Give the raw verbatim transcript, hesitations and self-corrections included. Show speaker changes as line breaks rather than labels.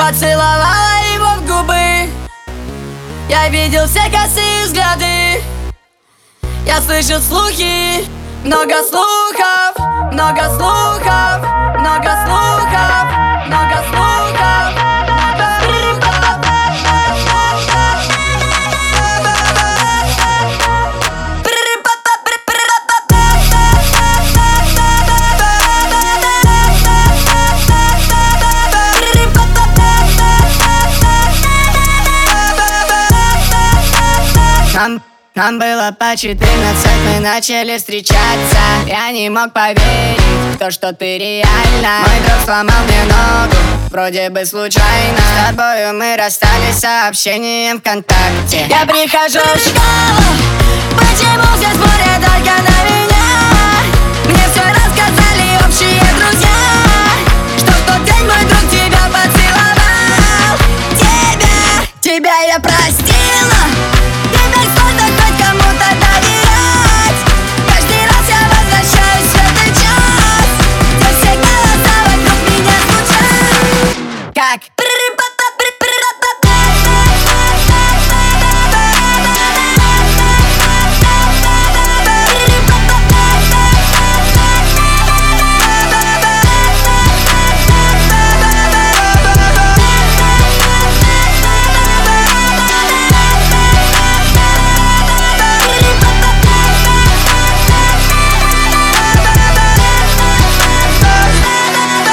поцеловала его в губы. Я видел все косые взгляды. Я слышал слухи, много слухов, много слухов, много слухов, много слухов, много слухов. Нам, нам было по четырнадцать, мы начали встречаться. Я не мог поверить в то, что ты реально. Мой друг сломал мне ногу, вроде бы случайно. С тобою мы расстались сообщением ВКонтакте. Я прихожу в школу, почему здесь море только на меня?